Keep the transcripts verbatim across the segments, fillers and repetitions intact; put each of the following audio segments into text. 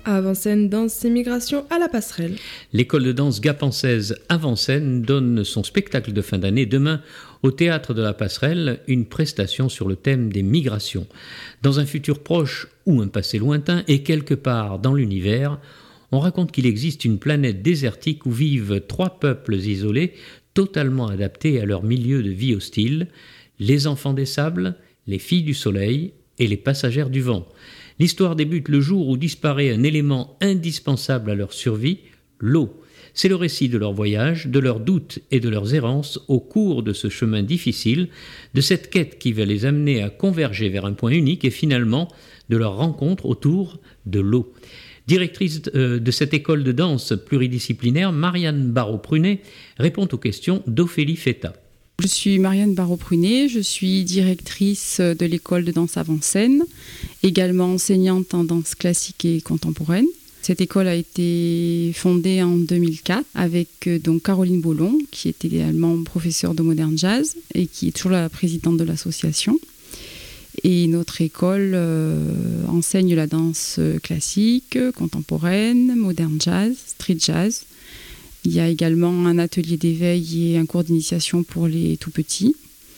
À Vincennes, danse et migration à la passerelle. L'école de danse gapençaise à Vincennes donne son spectacle de fin d'année demain au Théâtre de la Passerelle, une prestation sur le thème des migrations. Dans un futur proche ou un passé lointain et quelque part dans l'univers, on raconte qu'il existe une planète désertique où vivent trois peuples isolés totalement adaptés à leur milieu de vie hostile, les enfants des sables, les filles du soleil et les passagères du vent. L'histoire débute le jour où disparaît un élément indispensable à leur survie, l'eau. C'est le récit de leur voyage, de leurs doutes et de leurs errances au cours de ce chemin difficile, de cette quête qui va les amener à converger vers un point unique et finalement de leur rencontre autour de l'eau. Directrice de cette école de danse pluridisciplinaire, Marianne Barraud-Prunet répond aux questions d'Ophélie Feta. Je suis Marianne Barraud-Prunet, je suis directrice de l'école de danse à Vincennes, également enseignante en danse classique et contemporaine. Cette école a été fondée en deux mille quatre avec donc Caroline Bollon, qui était également professeure de modern jazz et qui est toujours la présidente de l'association. Et notre école euh, enseigne la danse classique, contemporaine, modern jazz, street jazz. Il y a également un atelier d'éveil et un cours d'initiation pour les tout-petits.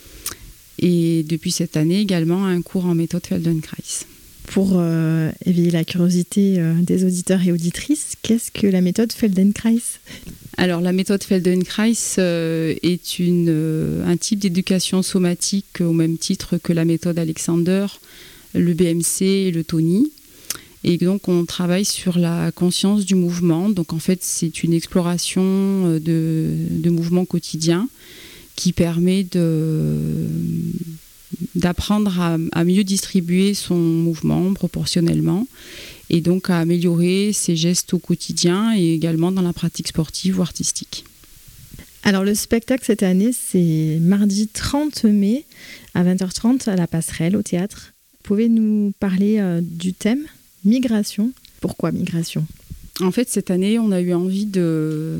Et depuis cette année, également un cours en méthode Feldenkrais. Pour euh, éveiller la curiosité euh, des auditeurs et auditrices, qu'est-ce que la méthode Feldenkrais ? Alors, la méthode Feldenkrais euh, est une, euh, un type d'éducation somatique au même titre que la méthode Alexander, le B M C et le Tony. Et donc, on travaille sur la conscience du mouvement. Donc, en fait, c'est une exploration de, de mouvements quotidiens qui permet de, d'apprendre à, à mieux distribuer son mouvement proportionnellement et donc à améliorer ses gestes au quotidien et également dans la pratique sportive ou artistique. Alors, le spectacle cette année, c'est mardi trente mai à vingt heures trente à la Passerelle, au théâtre. Pouvez nous parler euh, du thème ? Migration. Pourquoi migration ? En fait, cette année, on a eu envie de,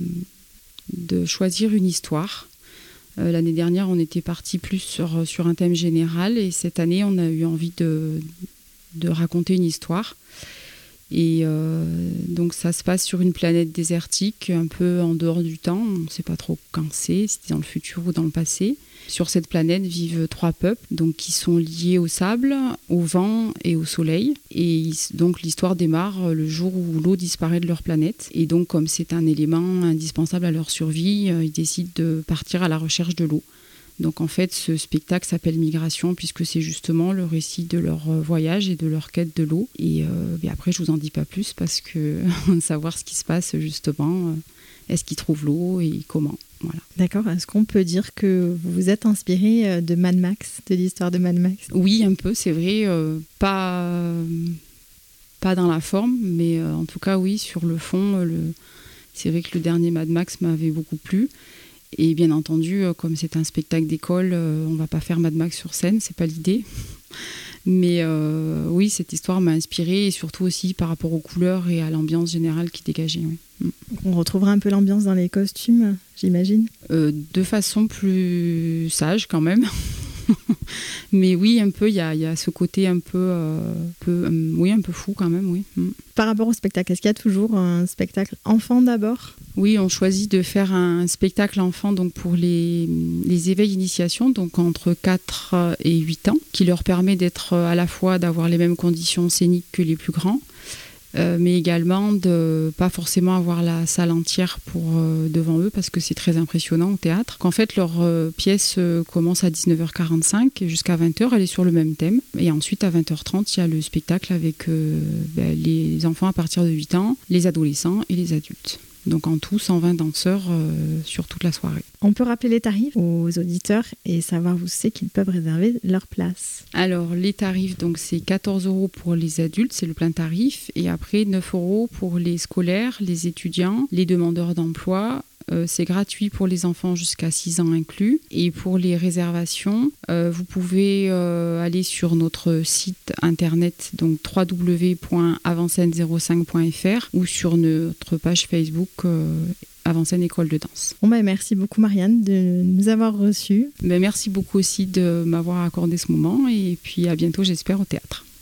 de choisir une histoire. Euh, l'année dernière, on était parti plus sur, sur un thème général et cette année, on a eu envie de, de raconter une histoire. Et euh, donc, ça se passe sur une planète désertique, un peu en dehors du temps. On ne sait pas trop quand c'est, si c'est dans le futur ou dans le passé. Sur cette planète vivent trois peuples donc, qui sont liés au sable, au vent et au soleil. Et donc l'histoire démarre le jour où l'eau disparaît de leur planète. Et donc comme c'est un élément indispensable à leur survie, ils décident de partir à la recherche de l'eau. Donc en fait ce spectacle s'appelle Migration puisque c'est justement le récit de leur voyage et de leur quête de l'eau. Et, euh, et après je vous en dis pas plus parce que savoir ce qui se passe justement, euh, est-ce qu'ils trouvent l'eau et comment. Voilà. D'accord. Est-ce qu'on peut dire que vous vous êtes inspiré de Mad Max, de l'histoire de Mad Max ? Oui, un peu, c'est vrai. Euh, pas, pas dans la forme, mais euh, en tout cas, oui, sur le fond, euh, le... c'est vrai que le dernier Mad Max m'avait beaucoup plu. Et bien entendu, euh, comme c'est un spectacle d'école, euh, on ne va pas faire Mad Max sur scène, c'est pas l'idée. Mais euh, oui, cette histoire m'a inspirée, et surtout aussi par rapport aux couleurs et à l'ambiance générale qui dégageait. Oui. On retrouvera un peu l'ambiance dans les costumes, j'imagine. Euh, de façon plus sage quand même. Mais oui, un peu, il y, y a ce côté un peu, euh, peu um, oui, un peu fou quand même, oui. Mm. Par rapport au spectacle, est-ce qu'il y a toujours un spectacle enfant d'abord ? Oui, on choisit de faire un spectacle enfant donc pour les, les éveils initiation, donc entre quatre et huit ans, qui leur permet d'être à la fois d'avoir les mêmes conditions scéniques que les plus grands, Euh, mais également de pas forcément avoir la salle entière pour, euh, devant eux parce que c'est très impressionnant au théâtre. Qu'en fait, leur euh, pièce euh, commence à dix-neuf heures quarante-cinq et jusqu'à vingt heures, elle est sur le même thème. Et ensuite, à vingt heures trente, il y a le spectacle avec euh, ben, les enfants à partir de huit ans, les adolescents et les adultes. Donc en tout, cent vingt danseurs euh, sur toute la soirée. On peut rappeler les tarifs aux auditeurs et savoir où c'est qu'ils peuvent réserver leur place. Alors les tarifs, donc, c'est quatorze euros pour les adultes, c'est le plein tarif. Et après neuf euros pour les scolaires, les étudiants, les demandeurs d'emploi. Euh, c'est gratuit pour les enfants jusqu'à six ans inclus. Et pour les réservations, euh, vous pouvez euh, aller sur notre site internet, donc w w w point avancennes zéro cinq point f r ou sur notre page Facebook euh, Vincennes École de Danse. Bon bah merci beaucoup Marianne de nous avoir reçus. Ben merci beaucoup aussi de m'avoir accordé ce moment et puis à bientôt j'espère au théâtre.